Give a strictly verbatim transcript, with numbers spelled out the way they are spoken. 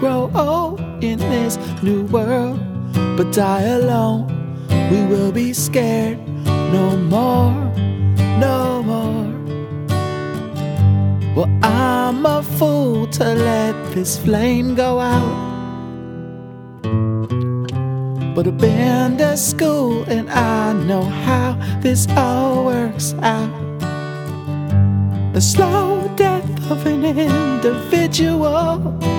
grow old in this new world, but die alone. We will be scared no more, no more. Well, I'm a fool to let this flame go out, but I've been to school and I know how this all works out. The slow death of an individual